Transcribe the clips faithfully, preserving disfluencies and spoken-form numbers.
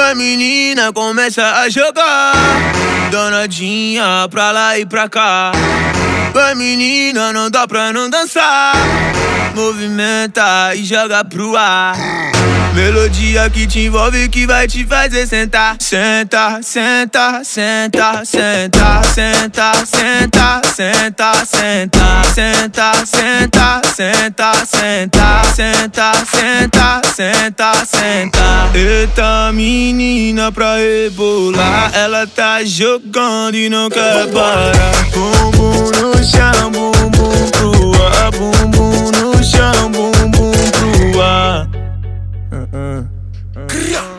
A menina começa a jogar, danadinha pra lá e pra cá. A menina não dá pra não dançar, movimenta e joga pro ar. Melodia que te envolve, que vai te fazer sentar. Senta, senta, senta, senta, senta, senta, senta, senta, senta, senta, senta, senta, senta, senta, senta, senta. Eita menina pra rebolar, ela tá jogando e não quer parar. Bumbum no chão, bumbum pro ar, bumbum no chão, bumbum pro ar. Uh, uh, uh.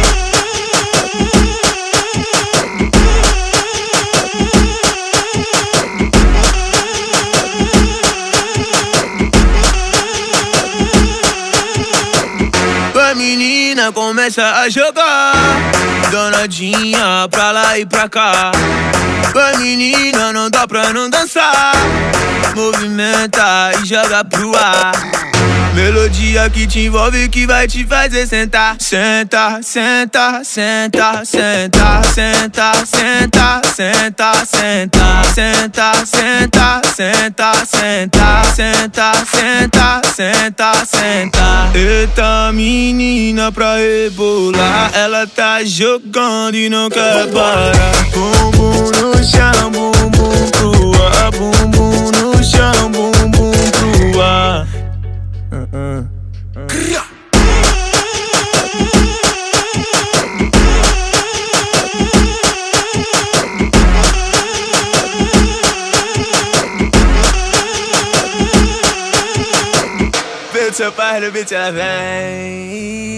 A menina começa a jogar, danadinha pra lá e pra cá. A menina não dá pra não dançar, movimenta e joga pro ar. Melodia que te envolve, que vai te fazer sentar. Senta, senta, senta, senta, senta, senta, senta, senta, senta, senta, senta, senta, senta, senta, senta, senta. Eita menina pra rebolar, ela tá jogando e não quer parar. Bumbum no chão, bumbum pro ar, bumbum no chão, bumbum pro ar. Uh, uh, uh. Beat seu pai, no beat ela vem.